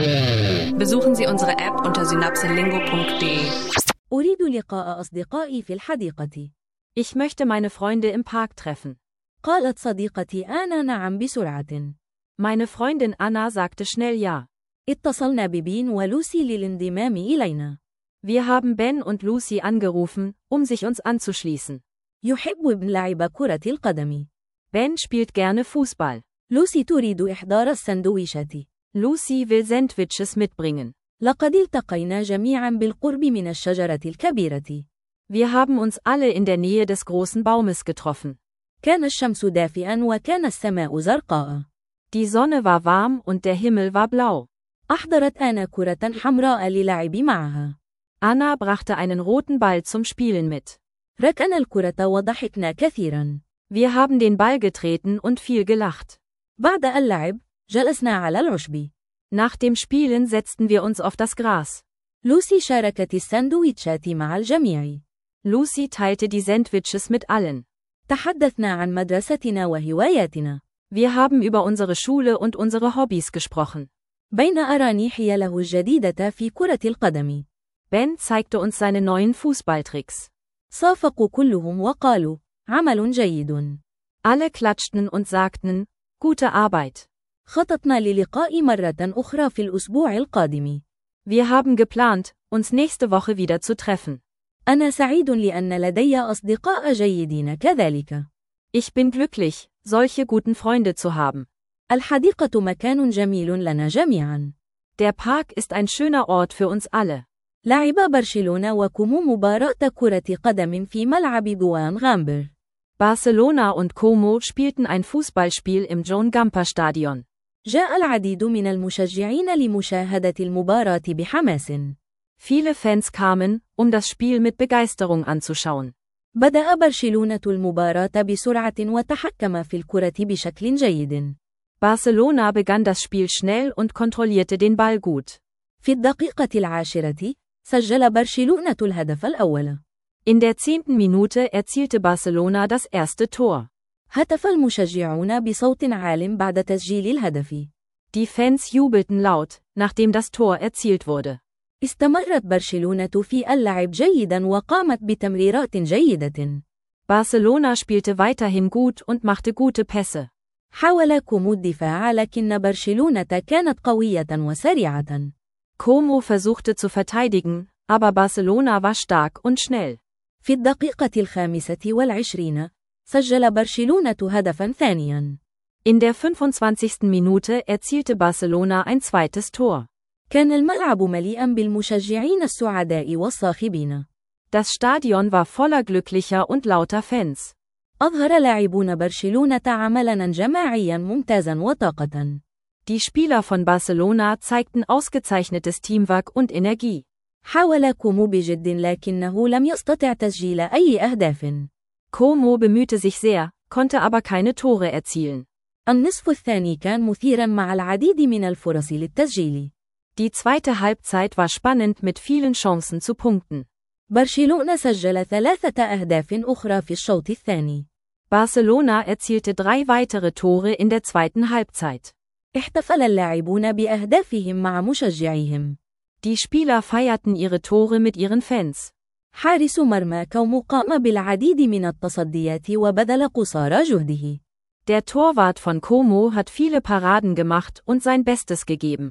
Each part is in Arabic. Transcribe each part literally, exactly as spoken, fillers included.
Besuchen Sie unsere App unter synapselingo punkt de. أريد لقاء أصدقائي في الحديقة. Ich möchte meine Freunde im Park treffen. قالت صديقتي آنا نعم بسرعة. Meine Freundin Anna sagte schnell ja. اتصلنا ببين ولوسي للانضمام إلينا. Wir haben Ben und Lucy angerufen, um sich uns anzuschließen. يحب ابن لعب كرة القدم. Ben spielt gerne Fußball. لوسي تريد إحضار السندويشات. Lucy will Sandwiches mitbringen. لقد التقينا جميعا بالقرب من الشجرة الكبيرة. Wir haben uns alle in der Nähe des großen Baumes getroffen. كان الشمس دافئا وكان السماء زرقاء. Die Sonne war warm und der Himmel war blau. أحضرت آنا كرة حمراء للعب معها. Anna brachte einen roten Ball zum Spielen mit. ركنا الكرة وضحكنا كثيرا. Wir haben den Ball getreten und viel gelacht. بعد اللعب، جلسنا على العشب. Nach dem Spielen setzten wir uns auf das Gras. لوسي شاركت الساندويتشات مع الجميع. Lucy teilte die Sandwiches mit allen. تحدثنا عن مدرستنا وهواياتنا. Wir haben über unsere Schule und unsere Hobbys gesprochen. بين أراني حيله الجديدة في كرة القدم. Ben zeigte uns seine neuen Fußballtricks. صافقوا كلهم وقالوا: عمل جيد. Alle klatschten und sagten: Gute Arbeit. خططنا للقاء مرة أخرى في الأسبوع القادم. Wir haben geplant, uns nächste Woche wieder zu treffen. أنا سعيد لأن لدي أصدقاء جيدين كذلك. Ich bin glücklich, solche guten Freunde zu haben. الحديقة مكان جميل لنا جميعا. Der Park ist ein schöner Ort für uns alle. لعب برشلونة وكومو مباراة كرة قدم في ملعب جوان غامبر. Barcelona und Como spielten ein Fußballspiel im Joan Gamper Stadion. جاء العديد من المشجعين لمشاهدة المباراة بحماس. Viele Fans kamen, um das Spiel mit Begeisterung anzuschauen. بدأ برشلونة المباراة بسرعة وتحكم في الكرة بشكل جيد. Barcelona begann das Spiel schnell und kontrollierte den Ball gut. في الدقيقة العاشرة، سجل برشلونة الهدف الأول. In der zehnten Minute erzielte Barcelona das erste Tor. هتف المشجعون بصوت عال بعد تسجيل الهدف. Die Fans jubelten laut, nachdem das Tor erzielt wurde. استمرت برشلونة في اللعب جيدا وقامت بتمريرات جيدة. Barcelona spielte weiterhin gut und machte gute Pässe. حاول كومو الدفاع لكن برشلونة كانت قوية وسريعة. Como versuchte zu verteidigen, aber Barcelona war stark und schnell. في الدقيقة الخامسة والعشرين، سجل برشلونة هدفا ثانيا. In der fünfundzwanzigsten Minute erzielte Barcelona ein zweites Tor. كان الملعب مليئا بالمشجعين السعداء والصاخبين. Das Stadion war voller glücklicher und lauter Fans. أظهر لاعبون برشلونة عملاً جماعياً ممتازاً وطاقة. Die Spieler von Barcelona zeigten ausgezeichnetes Teamwork und Energie. حاول كومو بجد لكنه لم يستطع تسجيل أي أهداف. Como bemühte sich sehr, konnte aber keine Tore erzielen. النصف الثاني كان مثيراً مع العديد من الفرص للتسجيل. Die zweite Halbzeit war spannend mit vielen Chancen zu punkten. برشلونة سجل ثلاثة أهداف أخرى في الشوط الثاني. Barcelona erzielte drei weitere Tore in der zweiten Halbzeit. احتفل اللاعبون بأهدافهم مع مشجعيهم. Die Spieler feierten ihre Tore mit ihren Fans. حارس مرمى كومو قام بالعديد من التصديات وبذل قصارى جهده. Der Torwart von Como hat viele Paraden gemacht und sein Bestes gegeben.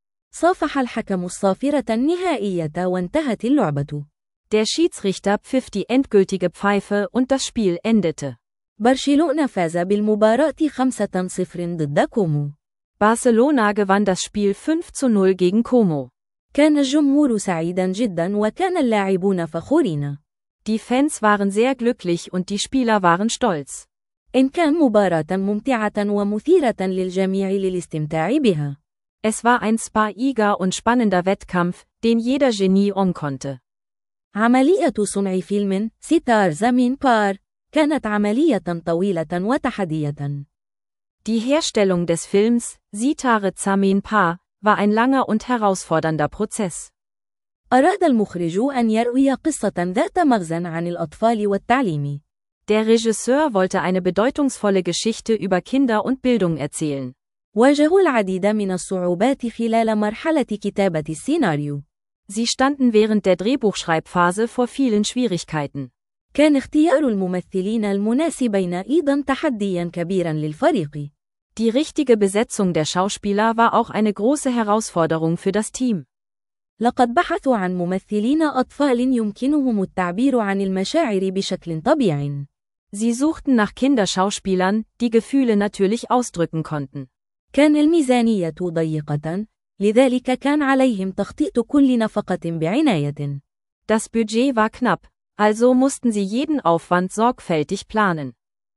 صافح الحكم الصافرة النهائية وانتهت اللعبة. Der Schiedsrichter pfiff die endgültige Pfeife und das Spiel endete. برشلونة فاز بالمباراة خمسة صفر ضد كومو. Barcelona gewann das Spiel fünf zu null gegen Como. كان الجمهور سعيدا جدا وكان اللاعبون فخورين. Die Fans waren sehr glücklich und die Spieler waren stolz. إن كان مباراة ممتعة ومثيرة للجميع للاستمتاع بها. Es war ein spannender und spannender Wettkampf, den jeder Genie um konnte. عملية صنع فيلم ستار زمين بار كانت عملية طويلة وتحدية. Die Herstellung des Films Sitare Zameen Par war ein langer und herausfordernder Prozess. أراد المخرج أن يروي قصة ذات مغزى عن الأطفال والتعليم. Der Regisseur wollte eine bedeutungsvolle Geschichte über Kinder und Bildung erzählen. واجهوا العديد من الصعوبات خلال مرحلة كتابة السيناريو. Sie standen während der Drehbuchschreibphase vor vielen Schwierigkeiten. كان اختيار الممثلين المناسبين أيضا تحديا كبيرا للفريق. Die richtige Besetzung der Schauspieler war auch eine große Herausforderung für das Team. لقد بحثوا عن ممثلين أطفال يمكنهم التعبير عن المشاعر بشكل طبيعي. Sie suchten nach Kinderschauspielern, die Gefühle natürlich ausdrücken konnten. كان الميزانية ضيقة، لذلك كان عليهم تخطيط كل نفقة بعناية. Das Budget war knapp, also mussten sie jeden Aufwand sorgfältig planen.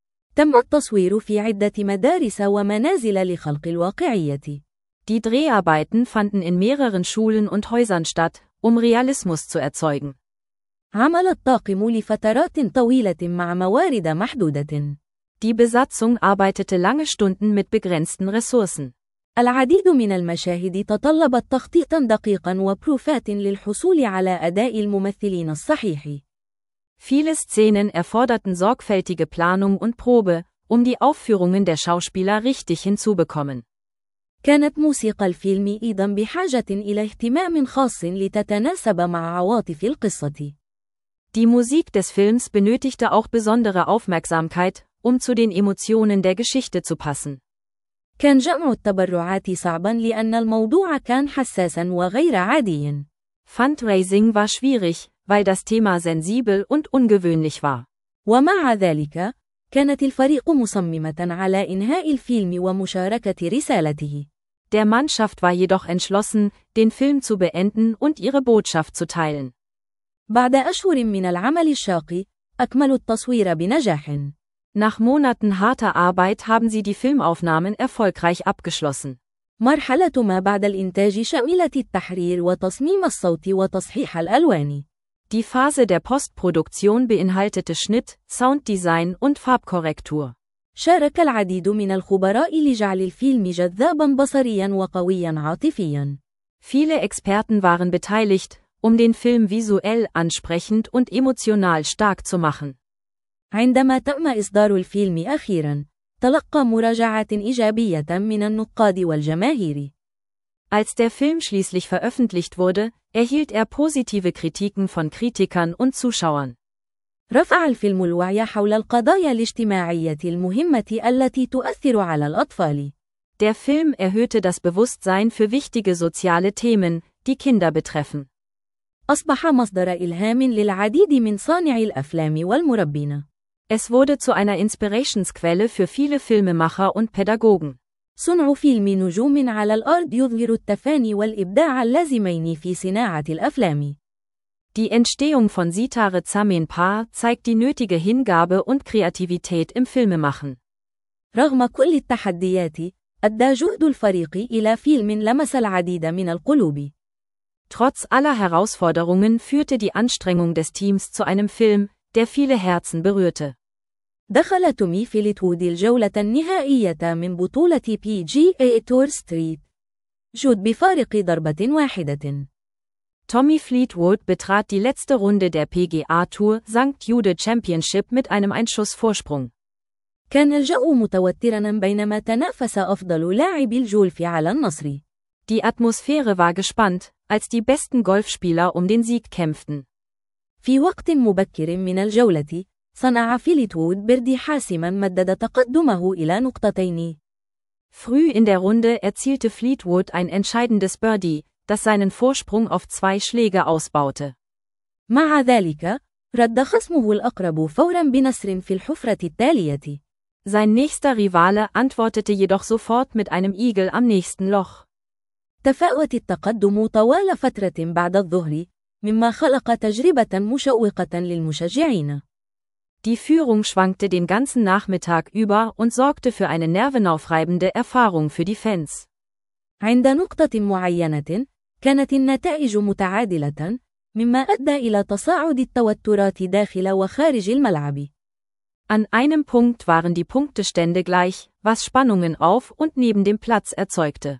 تم التصوير في عدة مدارس ومنازل لخلق الواقعية. Die Dreharbeiten fanden in mehreren Schulen und Häusern statt, um Realismus zu erzeugen. عمل الطاقم لفترات طويلة مع موارد محدودة. Die Besatzung arbeitete lange Stunden mit begrenzten Ressourcen. العديد من المشاهد تطلبت تخطيطا دقيقا وبروفات للحصول على أداء الممثلين الصحيح. Viele Szenen erforderten sorgfältige Planung und Probe, um die Aufführungen der Schauspieler richtig hinzubekommen. كانت موسيقى الفيلم أيضا بحاجة إلى اهتمام خاص لتتناسب مع عواطف القصة. Die Musik des Films benötigte auch besondere Aufmerksamkeit, um zu den Emotionen der Geschichte zu passen. كان جمع التبرعات صعبا لأن الموضوع كان حساسا وغير عادي. Fundraising war schwierig, weil das Thema sensibel und ungewöhnlich war. ومع ذلك، كانت الفريق مصممة على إنهاء الفيلم ومشاركة رسالته. Der Mannschaft war jedoch entschlossen, den Film zu beenden und ihre Botschaft zu teilen. بعد أشهر من العمل الشاق، أكملوا التصوير بنجاح. Nach Monaten harter Arbeit haben sie die Filmaufnahmen erfolgreich abgeschlossen. مرحلة ما بعد الإنتاج شملت التحرير وتصميم الصوت وتصحيح الألوان. Die Phase der Postproduktion beinhaltete Schnitt, Sounddesign und Farbkorrektur. شارك العديد من الخبراء لجعل الفيلم جذابا بصريا وقويا عاطفيا. Viele Experten waren beteiligt, um den Film visuell ansprechend und emotional stark zu machen. عندما تم إصدار الفيلم أخيرا، تلقى مراجعات إيجابية من النقاد والجماهير. Als der Film schließlich veröffentlicht wurde, erhielt er positive Kritiken von Kritikern und Zuschauern. رفع الفيلم الوعي حول القضايا الاجتماعية المهمة التي تؤثر على الأطفال. Der Film erhöhte das Bewusstsein für wichtige soziale Themen, die Kinder betreffen. أصبح مصدر إلهام للعديد من صانعي الأفلام والمربين. Es wurde zu einer Inspirationsquelle für viele Filmemacher und Pädagogen. صنع فيلم نجوم على الأرض يظهر التفاني والإبداع اللازمين في صناعة الأفلام. Die Entstehung von Sitare Zameen-Paar zeigt die nötige Hingabe und Kreativität im Filmemachen. رغم كل التحديات، أدى جهد الفريق إلى فيلم لمس العديد من القلوب. Trotz aller Herausforderungen führte die Anstrengung des Teams zu einem Film, der viele Herzen berührte. دخل تومي فليتوود الجولة النهائية من بطولة بي جي إيه تور ستريت جود بفارق ضربة واحدة. Tommy Fleetwood betrat die letzte Runde der P G A Tour Sankt Jude Championship mit einem Einschussvorsprung. كان الجو متوترا بينما تنافس أفضل لاعبي الجولف على النصر. Die Atmosphäre war gespannt, als die besten Golfspieler um den Sieg kämpften. في وقت مبكر من الجولة، صنع فليتوود بردي حاسما مدد تقدمه إلى نقطتين. Früh in der Runde erzielte Fleetwood ein entscheidendes Birdie, das seinen Vorsprung auf zwei Schläge ausbaute. مع ذلك، رد خصمه الأقرب فورا بنصر في الحفرة التالية. Sein nächster Rivale antwortete jedoch sofort mit einem Igel am nächsten Loch. تفاوت التقدم طوال فترة بعد الظهر، مما خلق تجربة مشوقة للمشجعين. Die Führung schwankte den ganzen Nachmittag über und sorgte für eine nervenaufreibende Erfahrung für die Fans. عند نقطة معينة، كانت النتائج متعادلة، مما أدى إلى تصاعد التوترات داخل وخارج الملعب. An einem Punkt waren die Punktestände gleich, was Spannungen auf und neben dem Platz erzeugte.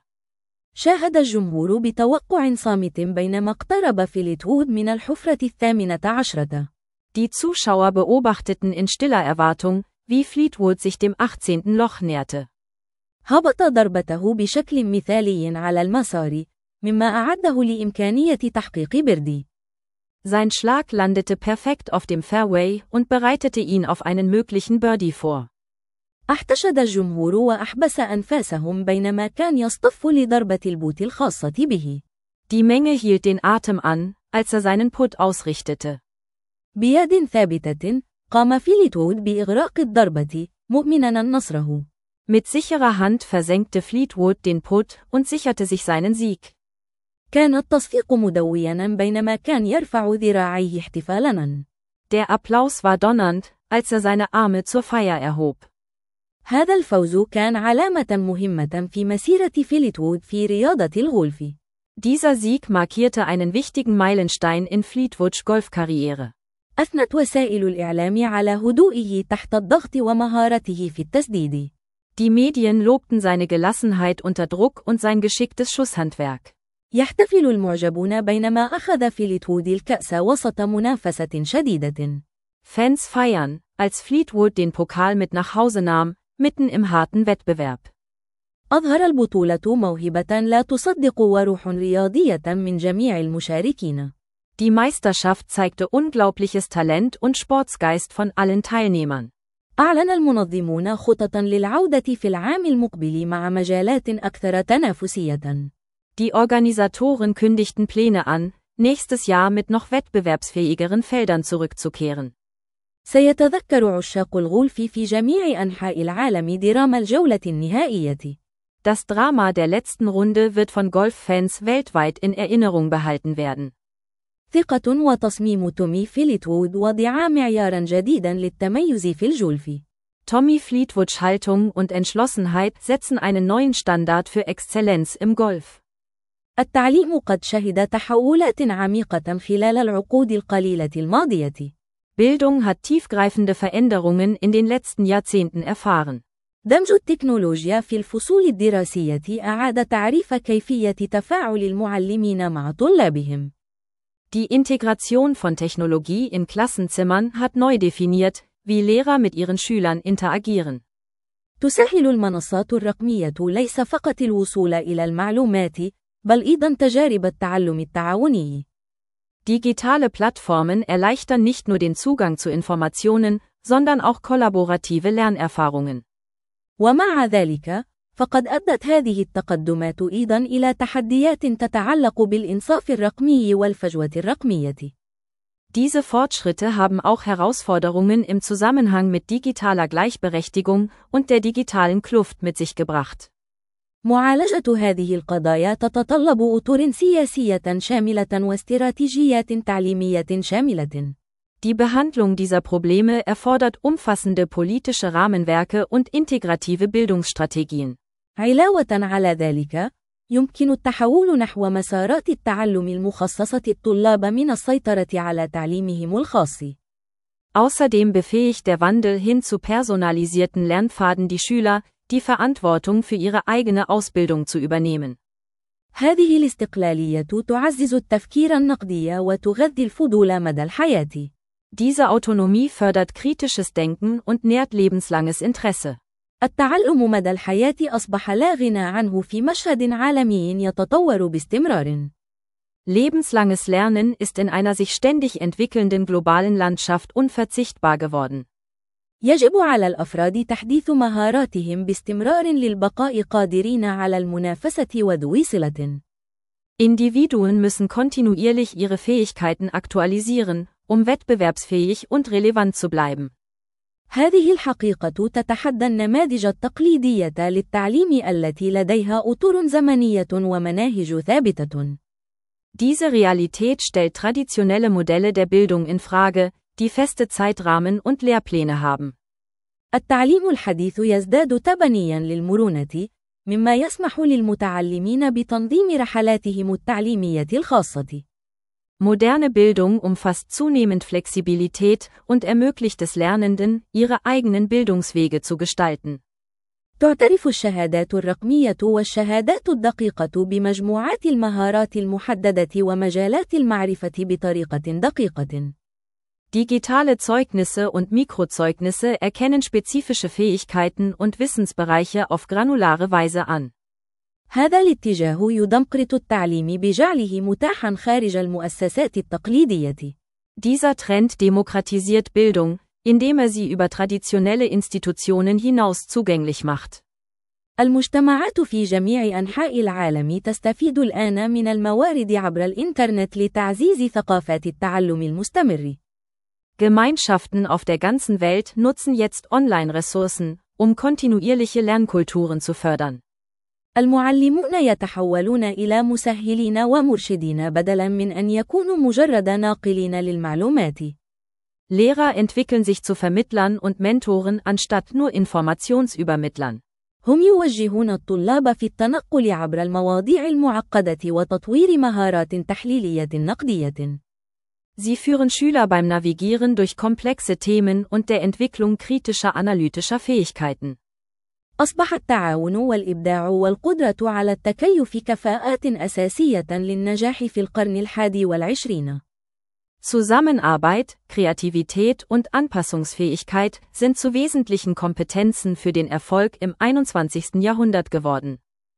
شاهد الجمهور بتوقع صامت بينما اقترب فليتوود من الحفرة الثامنة عشرة. Die Zuschauer beobachteten in stiller Erwartung, wie Fleetwood sich dem achtzehnten Loch näherte. هبط ضربته بشكل مثالي على المسار، مما أعده لإمكانية تحقيق بيردي. Sein Schlag landete perfekt auf dem Fairway und bereitete ihn auf einen möglichen Birdie vor. احتشد الجمهور وأحبس أنفاسهم بينما كان يصطف لضربة البوت الخاصة به. Die Menge hielt den Atem an, als er seinen Putt ausrichtete. بيد ثابتة، قام فليتوود بإغراق الضربة، مؤمنا نصره. Mit sicherer Hand versenkte Fleetwood den Putt und sicherte sich seinen Sieg. كان التصفيق مدويا بينما كان يرفع ذراعيه احتفالا. Der Applaus war donnernd, als er seine Arme zur Feier erhob. هذا الفوز كان علامة مهمة في مسيرة فليتوود في رياضة الغولف. Dieser Sieg markierte einen wichtigen Meilenstein in Fleetwoods Golfkarriere. أثنت وسائل الإعلام على هدوئه تحت الضغط ومهارته في التسديد. Die Medien lobten seine Gelassenheit unter Druck und sein geschicktes Schusshandwerk. يحتفل المعجبون بينما أخذ فليتوود الكأس وسط منافسة شديدة. Fans feiern, als Fleetwood den Pokal mit nach Hause nahm, mitten im harten Wettbewerb. أظهر البطولة موهبة لا تصدق وروح رياضية من جميع المشاركين. Die Meisterschaft zeigte unglaubliches Talent und Sportsgeist von allen Teilnehmern. أعلن المنظمون خططا للعودة في العام المقبل مع مجالات أكثر تنافسية. Die Organisatoren kündigten Pläne an, nächstes Jahr mit noch wettbewerbsfähigeren Feldern zurückzukehren. سيتذكر عشاق الغولف في جميع أنحاء العالم دراما الجولة النهائية. Das Drama der letzten Runde wird von Golffans weltweit in Erinnerung behalten werden. ثقة وتصميم تومي فليتوود وضعا معيارا جديدا للتميز في الجولف. Tommy Fleetwoods Haltung und Entschlossenheit setzen einen neuen Standard für Exzellenz im Golf. التعليم قد شهد تحولات عميقة خلال العقود القليلة الماضية. Bildung hat tiefgreifende Veränderungen in den letzten Jahrzehnten erfahren. دمج التكنولوجيا في الفصول الدراسية أعاد تعريف كيفية تفاعل المعلمين مع طلابهم. Die Integration von Technologie in Klassenzimmern hat neu definiert, wie Lehrer mit ihren Schülern interagieren. تسهل المنصات الرقمية ليس فقط الوصول إلى المعلومات، بل أيضا تجارب التعلم التعاوني. Digitale Plattformen erleichtern nicht nur den Zugang zu Informationen, sondern auch kollaborative Lernerfahrungen. ومع ذلك، فقد أدت هذه التقدمات أيضا إلى تحديات تتعلق بالإنصاف الرقمي والفجوة الرقمية. Diese Fortschritte haben auch Herausforderungen im Zusammenhang mit digitaler Gleichberechtigung und der digitalen Kluft mit sich gebracht. معالجة هذه القضايا تتطلب أطر سياسية شاملة واستراتيجيات تعليمية شاملة. Die Behandlung dieser Probleme erfordert umfassende politische Rahmenwerke und integrative Bildungsstrategien. علاوة على ذلك، يمكن التحول نحو مسارات التعلم المخصصة الطلاب من السيطرة على تعليمهم الخاص. Außerdem befähigt der Wandel hin zu personalisierten Lernpfaden die Schüler, die Verantwortung für ihre eigene Ausbildung zu übernehmen. هذه الاستقلالية تعزز التفكير النقدي وتغذي الفضول مدى الحياة. Diese Autonomie fördert kritisches Denken und nährt lebenslanges Interesse. التعلم مدى الحياة أصبح لا غنى عنه في مشهد عالمي يتطور باستمرار. Lebenslanges Lernen ist in einer sich ständig entwickelnden globalen Landschaft unverzichtbar geworden. يجب على الأفراد تحديث مهاراتهم باستمرار للبقاء قادرين على المنافسة وذوي صلة. Individuen müssen kontinuierlich ihre Fähigkeiten aktualisieren, um wettbewerbsfähig und relevant zu bleiben. هذه الحقيقة تتحدى النماذج التقليدية للتعليم التي لديها أطر زمنية ومناهج ثابتة. Diese Realität stellt traditionelle Modelle der Bildung in Frage, die feste Zeitrahmen und Lehrpläne haben. التعليم الحديث يزداد تبنيا للمرونة، مما يسمح للمتعلمين بتنظيم رحلاتهم التعليمية الخاصة. Moderne Bildung umfasst zunehmend Flexibilität und ermöglicht es Lernenden, ihre eigenen Bildungswege zu gestalten. تعترف الشهادات الرقمية والشهادات الدقيقة بمجموعات المهارات المحددة ومجالات المعرفة بطريقة دقيقة. Digitale Zeugnisse und Mikrozeugnisse erkennen spezifische Fähigkeiten und Wissensbereiche auf granulare Weise an. هذا الاتجاه يدمقرط التعليم بجعله متاحا خارج المؤسسات التقليدية. Dieser Trend demokratisiert Bildung, indem er sie über traditionelle Institutionen hinaus zugänglich macht. المجتمعات في جميع أنحاء العالم تستفيد الآن من الموارد عبر الإنترنت لتعزيز ثقافات التعلم المستمر. Gemeinschaften auf der ganzen Welt nutzen jetzt Online-Ressourcen, um kontinuierliche Lernkulturen zu fördern. المعلمون يتحولون إلى مسهلين ومرشدين بدلاً من أن يكونوا مجرد ناقلين للمعلومات. Lehrer entwickeln sich zu Vermittlern und Mentoren anstatt nur Informationsübermittlern. هم يوجهون الطلاب في التنقل عبر المواضيع المعقدة وتطوير مهارات تحليلية نقدية. Sie führen Schüler beim Navigieren durch komplexe Themen und der Entwicklung kritischer analytischer Fähigkeiten. أصبح التعاون والإبداع والقدرة على التكيف كفاءات أساسية للنجاح في القرن الحادي والعشرين. Zusammenarbeit, Kreativität und Anpassungsfähigkeit sind zu wesentlichen Kompetenzen für den Erfolg im einundzwanzigsten Jahrhundert geworden.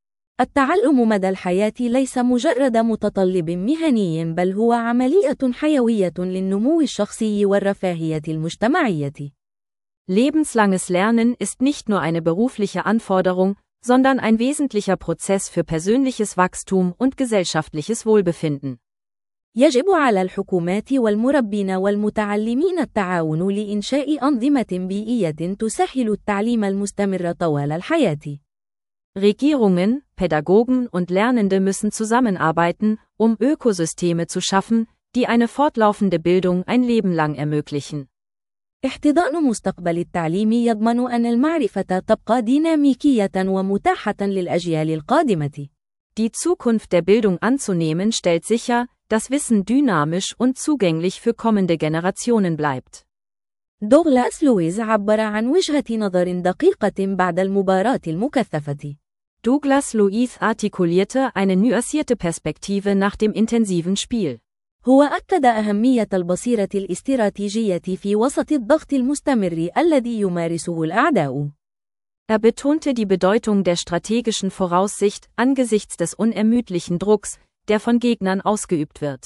التعلم مدى الحياة ليس مجرد متطلب مهني بل هو عملية حيوية للنمو الشخصي والرفاهية المجتمعية. Lebenslanges Lernen ist nicht nur eine berufliche Anforderung, sondern ein wesentlicher Prozess für persönliches Wachstum und gesellschaftliches Wohlbefinden. يجب على الحكومات والمربين والمتعلمين التعاون لإنشاء أنظمة بيئية تسهل التعليم المستمر طوال الحياة. Regierungen, Pädagogen und Lernende müssen zusammenarbeiten, um Ökosysteme zu schaffen, die eine fortlaufende Bildung ein Leben lang ermöglichen. احتضان مستقبل التعليم يضمن أن المعرفة تبقى ديناميكية ومتاحة للأجيال القادمة. Die Zukunft der Bildung anzunehmen stellt sicher, dass Wissen dynamisch und zugänglich für kommende Generationen bleibt. دوغلاس لويس عبر عن وجهة نظر دقيقة بعد المباراة المكثفة. Douglas Luiz artikulierte eine nuancierte Perspektive nach dem intensiven Spiel. هو أكد أهمية البصيرة الاستراتيجية في وسط الضغط المستمر الذي يمارسه الأعداء. Er betonte die Bedeutung der strategischen Voraussicht angesichts des unermüdlichen Drucks, der von Gegnern ausgeübt wird.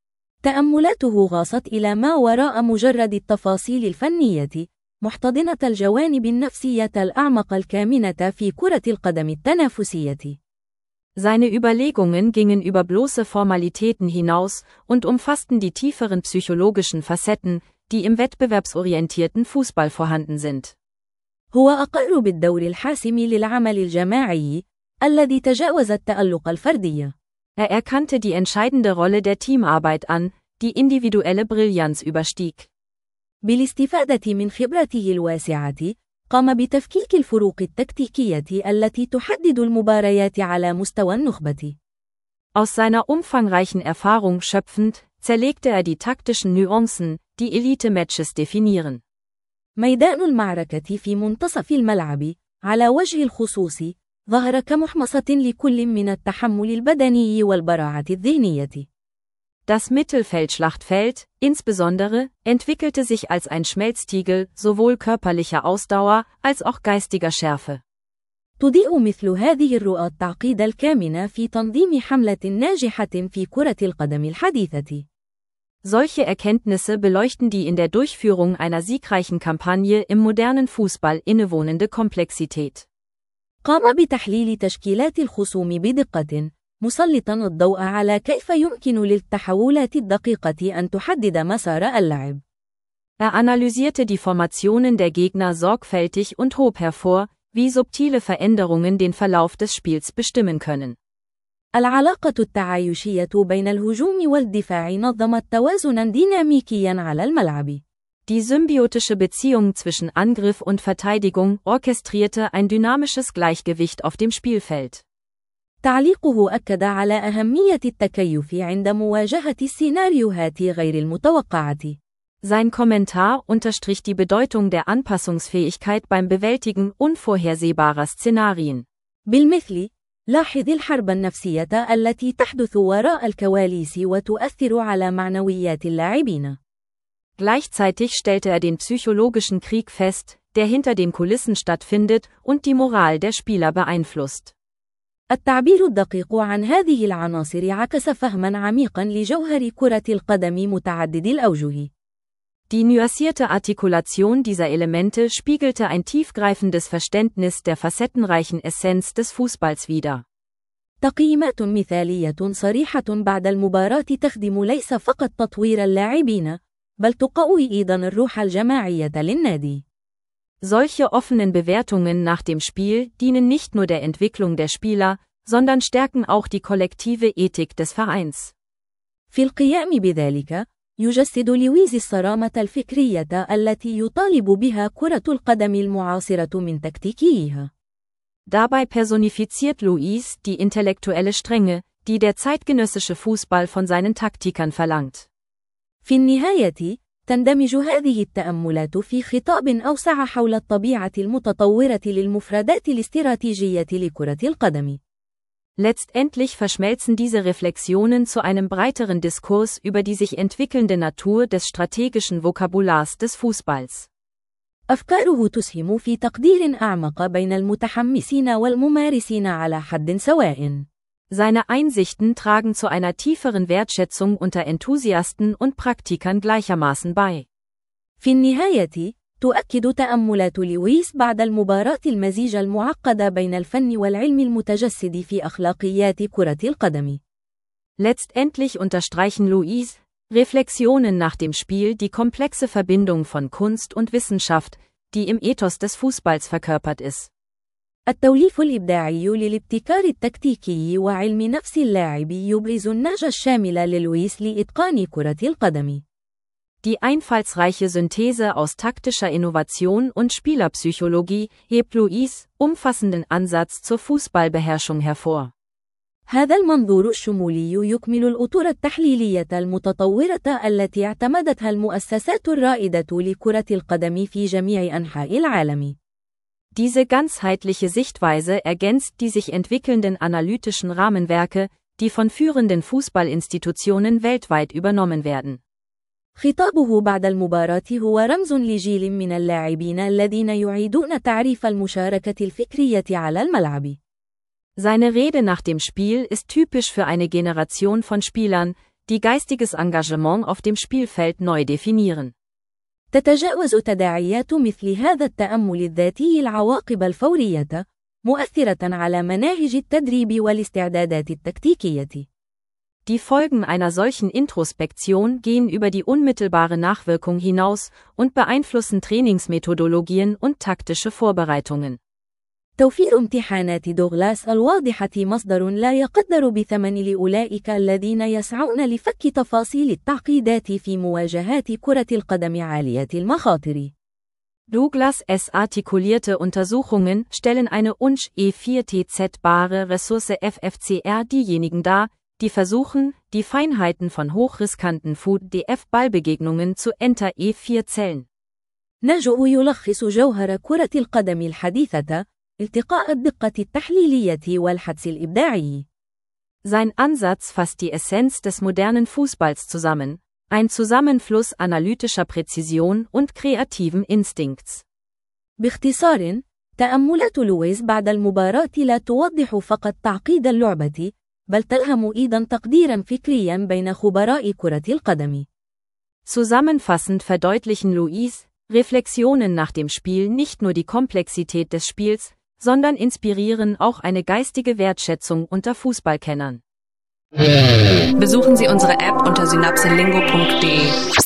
تأملاته غاصت إلى ما وراء مجرد التفاصيل الفنية، محتضنة الجوانب النفسية الأعمق الكامنة في كرة القدم التنافسية. Seine Überlegungen gingen über bloße Formalitäten hinaus und umfassten die tieferen psychologischen Facetten, die im wettbewerbsorientierten Fußball vorhanden sind. هو أقر بالدور الحاسم للعمل الجماعي، الذي تجاوز التألق الفردي. Er erkannte die entscheidende Rolle der Teamarbeit an, die individuelle Brillanz überstieg. بالاستفادة من خبرته الواسعة، قام بتفكيك الفروق التكتيكية التي تحدد المباريات على مستوى النخبة. Aus seiner umfangreichen Erfahrung schöpfend, zerlegte er die taktischen Nuancen, die Elite-Matches definieren. ميدان المعركة في منتصف الملعب، على وجه الخصوص، ظهر كمحمصة لكل من التحمل البدني والبراعة الذهنية. Das Mittelfeldschlachtfeld, insbesondere, entwickelte sich als ein Schmelztiegel sowohl körperlicher Ausdauer als auch geistiger Schärfe. تضيء مثل هذه الرؤى التعقيد الكامن في تنظيم حملة ناجحة في كرة القدم الحديثة. Solche Erkenntnisse beleuchten die in der Durchführung einer siegreichen Kampagne im modernen Fußball innewohnende Komplexität. قام بتحليل تشكيلات الخصوم بدقة، مسلطاً الضوء على كيف يمكن للتحولات الدقيقة أن تحدد مسار اللعب. Er analysierte die Formationen der Gegner sorgfältig und hob hervor, wie subtile Veränderungen den Verlauf des Spiels bestimmen können. العلاقة التعايشية بين الهجوم والدفاع نظمت توازناً ديناميكياً على الملعب. Die symbiotische Beziehung zwischen Angriff und Verteidigung orchestrierte ein dynamisches Gleichgewicht auf dem Spielfeld. تعليقه أكد على أهمية التكيف عند مواجهة السيناريوهات غير المتوقعة. Sein Kommentar unterstrich die Bedeutung der Anpassungsfähigkeit beim Bewältigen unvorhersehbarer Szenarien. بالمثل، لاحظ الحرب النفسية التي تحدث وراء الكواليس وتؤثر على معنويات اللاعبين. Gleichzeitig stellte er den psychologischen Krieg fest, der hinter den Kulissen stattfindet und die Moral der Spieler beeinflusst. التعبير الدقيق عن هذه العناصر عكس فهماً عميقاً لجوهر كرة القدم متعدد الأوجه. Die nuancierte Artikulation dieser Elemente spiegelte ein tiefgreifendes Verständnis der facettenreichen Essenz des Fußballs wider. تقييمات مثالية صريحة بعد المباراة تخدم ليس فقط تطوير اللاعبين، بل تقوي أيضاً الروح الجماعية للنادي. Solche offenen Bewertungen nach dem Spiel dienen nicht nur der Entwicklung der Spieler, sondern stärken auch die kollektive Ethik des Vereins. في القيام بذلك، يجسد لويس الصرامة الفكرية التي يطالب بها كرة القدم المعاصرة من تكتيكيها. Dabei personifiziert Luis die intellektuelle Strenge, die der zeitgenössische Fußball von seinen Taktikern verlangt. في النهاية، تندمج هذه التأملات في خطاب أوسع حول الطبيعة المتطورة للمفردات الاستراتيجية لكرة القدم. Letztendlich verschmelzen diese Reflexionen zu einem breiteren Diskurs über die sich entwickelnde Natur des strategischen Vokabulars des Fußballs. أفكاره تسهم في تقدير أعمق بين المتحمسين والممارسين على حد سواء. Seine Einsichten tragen zu einer tieferen Wertschätzung unter Enthusiasten und Praktikern gleichermaßen bei. في النهاية، تؤكد تأملات لويس بعد المباراة المزيج المعقد بين الفن والعلم المتجسد في أخلاقيات كرة القدم. Letztendlich unterstreichen Luis' Reflexionen nach dem Spiel die komplexe Verbindung von Kunst und Wissenschaft, die im Ethos des Fußballs verkörpert ist. التوليف الإبداعي للابتكار التكتيكي وعلم نفس اللاعب يبرز النهج الشامل للويس لإتقان كرة القدم. Die einfallsreiche Synthese aus taktischer Innovation und Spielerpsychologie hebt Luis' umfassenden Ansatz zur Fußballbeherrschung hervor. هذا المنظور الشمولي يكمل الأطر التحليلية المتطورة التي اعتمدتها المؤسسات الرائدة لكرة القدم في جميع أنحاء العالم. Diese ganzheitliche Sichtweise ergänzt die sich entwickelnden analytischen Rahmenwerke, die von führenden Fußballinstitutionen weltweit übernommen werden. خطابه بعد المباراة هو رمز لجيل من اللاعبين الذين يعيدون تعريف المشاركة الفكرية على الملعب. Seine Rede nach dem Spiel ist typisch für eine Generation von Spielern, die geistiges Engagement auf dem Spielfeld neu definieren. تتجاوز تداعيات مثل هذا التأمل الذاتي العواقب الفورية، مؤثرة على مناهج التدريب والاستعدادات التكتيكية. Die Folgen einer solchen Introspektion gehen über die unmittelbare Nachwirkung hinaus und beeinflussen Trainingsmethodologien und taktische Vorbereitungen. توفير امتحانات دوغلاس الواضحة مصدر لا يقدر بثمن لأولئك الذين يسعون لفك تفاصيل التعقيدات في مواجهات كرة القدم عالية المخاطر. Douglas S. artikulierte Untersuchungen stellen eine U N C E vier T Z-bare Ressource F F C R diejenigen dar, die versuchen, die Feinheiten von hochriskanten F U D F-Ballbegegnungen zu Enter E vier Zellen. نجم يلخص جوهر كرة القدم الحديثة، التقاء الدقة التحليلية والحدس الإبداعي. Sein Ansatz fasst die Essenz des modernen Fußballs zusammen, ein Zusammenfluss analytischer Präzision und kreativen Instinkts. باختصار، تأملات لويس بعد المباراة لا توضح فقط تعقيد اللعبة، بل تلهم أيضاً تقديراً فكرياً بين خبراء كرة القدم. Zusammenfassend verdeutlichen Luis' Reflexionen nach dem Spiel nicht nur die Komplexität des Spiels, sondern inspirieren auch eine geistige Wertschätzung unter Fußballkennern. Besuchen Sie unsere App unter synapselingo punkt de.